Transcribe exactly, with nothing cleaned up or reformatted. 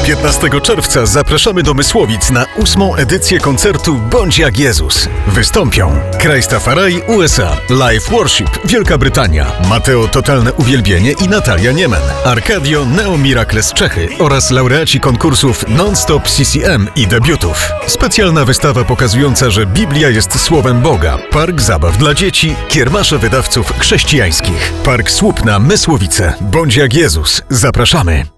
piętnastego czerwca zapraszamy do Mysłowic na ósmą edycję koncertu Bądź jak Jezus. Wystąpią Christafari U S A, Live Worship Wielka Brytania, Mateo Totalne Uwielbienie i Natalia Niemen, Arkadio Neo Miracles Czechy oraz laureaci konkursów Non-Stop C C M i debiutów. Specjalna wystawa pokazująca, że Biblia jest Słowem Boga, park zabaw dla dzieci, kiermasze wydawców chrześcijańskich, park Słup na Mysłowice. Bądź jak Jezus. Zapraszamy.